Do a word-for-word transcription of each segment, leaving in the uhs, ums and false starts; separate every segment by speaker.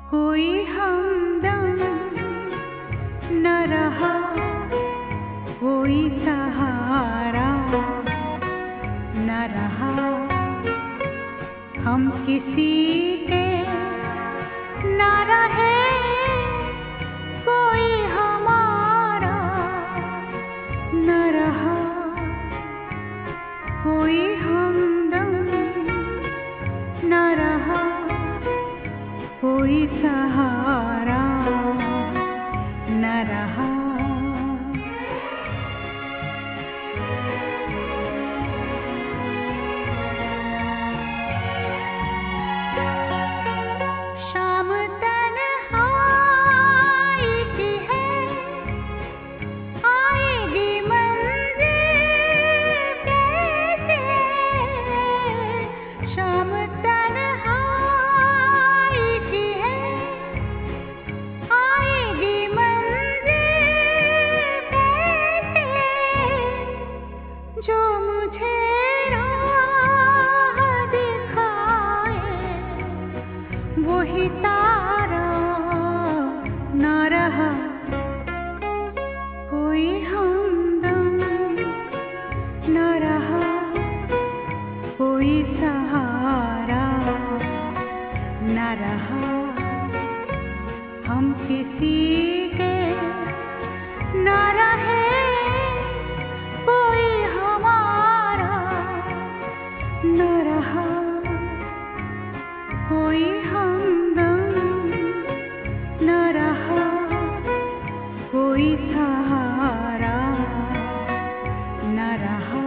Speaker 1: कोई हमदम न रहा, कोई सहारा न रहा, हम किसी के न रहे, कोई हमारा न रहा, कोई हमदम न रहा, कोई सहारा न रहा। शाम तन्हाई की है, आएगी मंज़िल कैसे? शाम तन्हाई की है, आएगी मंज़िल कैसे? जो मुझे राह दिखाए, वही तारा न रहा, कोई हमदम न रहा, कोई सहारा न रहा, हम किसी के न रहे, कोई हमारा न रहा, कोई हमदम न रहा, कोई सहारा न रहा।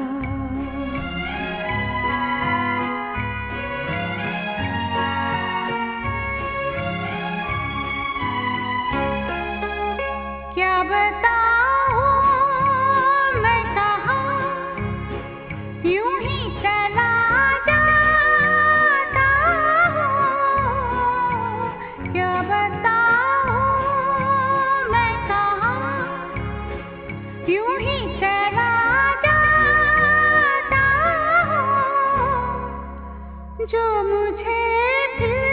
Speaker 1: क्या बताऊं मैं कहाँ, यूं ही चला जाता हूँ। क्या बताऊं मैं कहाँ, यूं ही चला जाता हूँ। जो मुझे फिर